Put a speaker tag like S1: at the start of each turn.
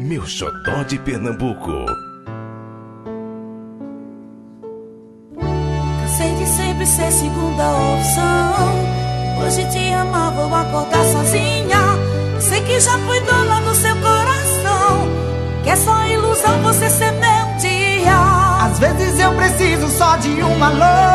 S1: meu xodó de Pernambuco.
S2: Cansei de sempre ser segunda opção. Hoje te amar, vou acordar sozinha. Sei que já fui dona do seu coração, que é só ilusão você ser meu dia.
S3: Às vezes eu preciso só de um alô.